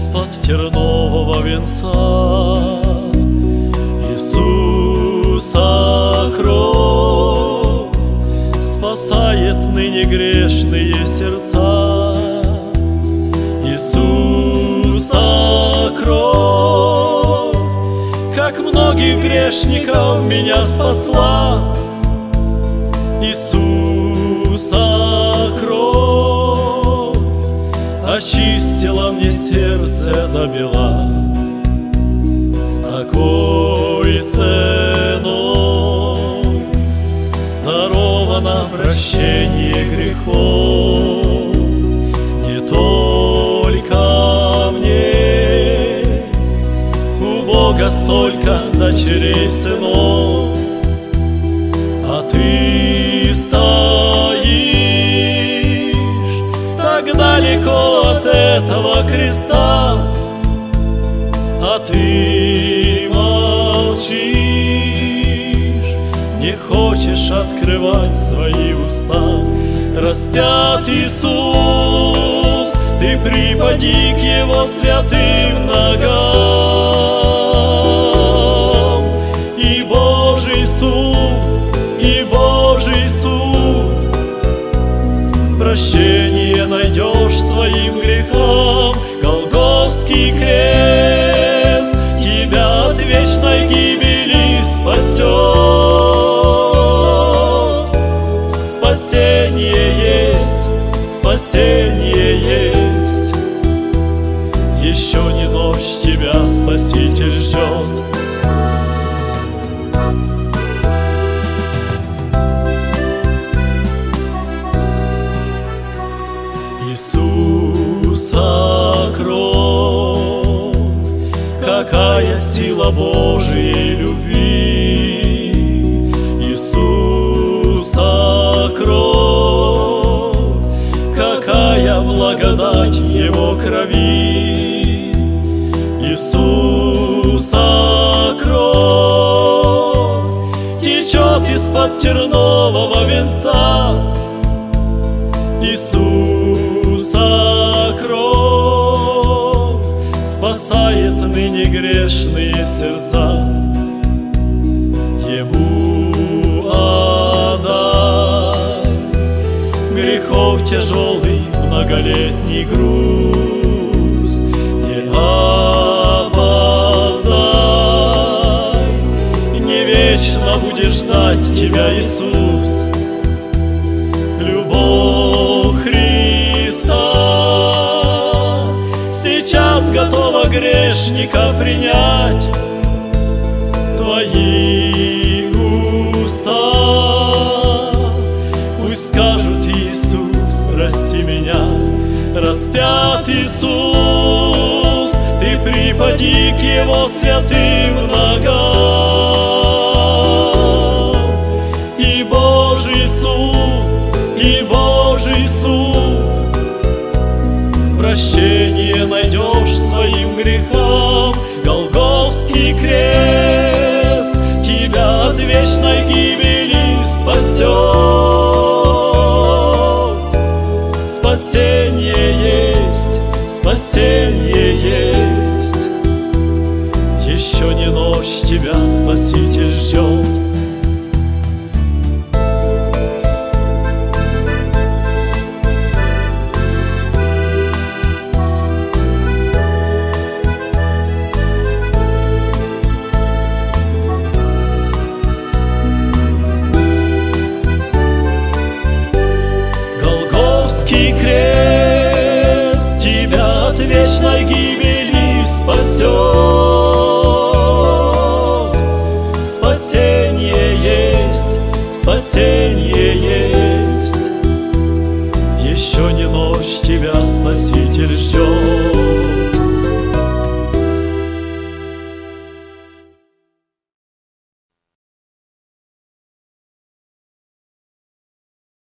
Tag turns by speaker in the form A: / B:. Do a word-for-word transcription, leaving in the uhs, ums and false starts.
A: из-под тернового венца. Иисуса кровь спасает ныне грешные сердца. Иисуса кровь, как многих грешников меня спасла. Иисуса кровь очистила мне сердце до бела. Такой ценой даровано прощение грехов не только мне. У Бога столько дочерей, сынов, а ты стоишь так далеко от этого креста. А ты молчишь, не хочешь открывать свои уста. Распят Иисус, ты припади к Его святым ногам. И Божий суд, и Божий суд, прощение найдешь своим грехам. Голгофский крест тебя от вечной гибели спасет. Спасение есть, спасение есть. Еще не ночь, тебя Спаситель ждет. Иисуса кровь, какая сила Божьей любви. Иисуса кровь, какая благодать в Его крови. Иисуса кровь течет из-под тернового венца. Иисуса кровь спасает ныне грешные сердца. Ему отдай грехов тяжелый многолетний груз. Не опоздай, не вечно будет ждать тебя Иисус. Любовь Христа сейчас готова грешника принять. Твои уста пусть скажут: Иисус, прости меня. Распят Иисус, ты припади к Его святым ногам. И Божий суд, и Божий суд, прощение найдешь своим грехам. Голгофский крест тебя от вечной гибели спасет. Спасение есть, спасение есть. Еще не ночь, тебя Спаситель ждет. Голгофский крест тебя от вечной гибели спасет. Спасение есть, спасение есть. Еще не ночь, тебя Спаситель ждет.